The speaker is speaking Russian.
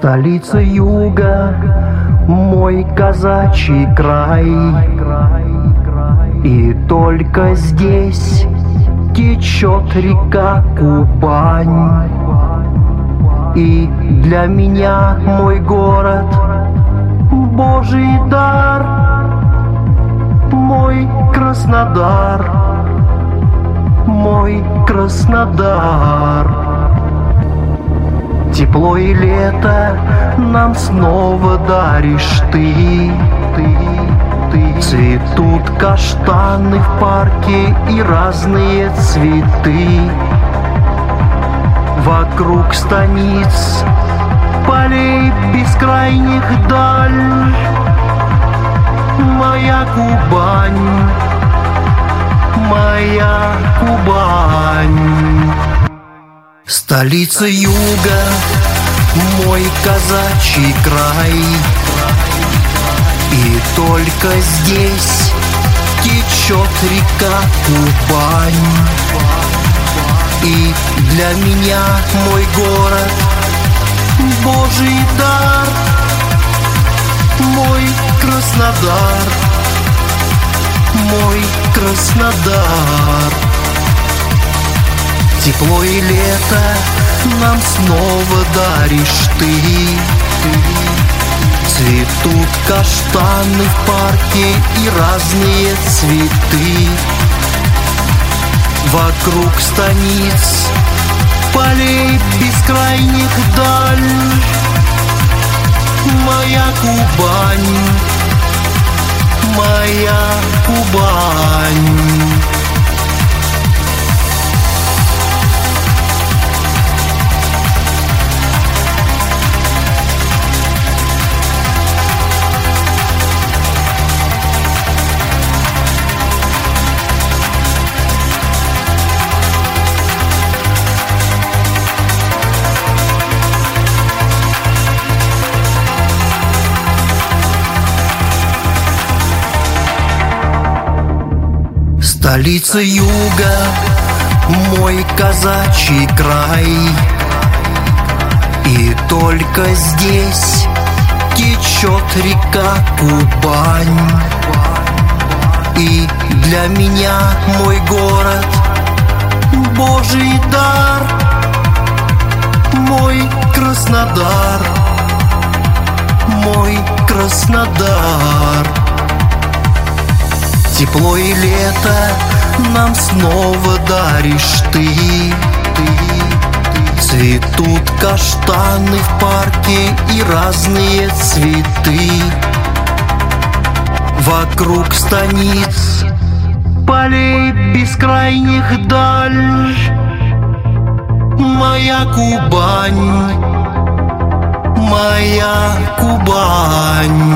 Столица юга, мой казачий край, и только здесь течет река Кубань. И для меня мой город — Божий дар, мой Краснодар, мой Краснодар. Тепло и лето нам снова даришь ты. Цветут каштаны в парке и разные цветы. Вокруг станиц, полей бескрайних даль, моя Кубань, моя Кубань. Столица юга, мой казачий край, и только здесь течет река Кубань. И для меня мой город — Божий дар, мой Краснодар, мой Краснодар. Тепло и лето нам снова даришь ты. Цветут каштаны в парке и разные цветы. Вокруг станиц, полей бескрайних даль, моя Кубань, моя Кубань. Столица юга, мой казачий край, и только здесь течет река Кубань. И для меня мой город — Божий дар, мой Краснодар, мой Краснодар. Тепло и лето нам снова даришь ты. Цветут каштаны в парке и разные цветы. Вокруг станиц, полей бескрайних даль, моя Кубань, моя Кубань.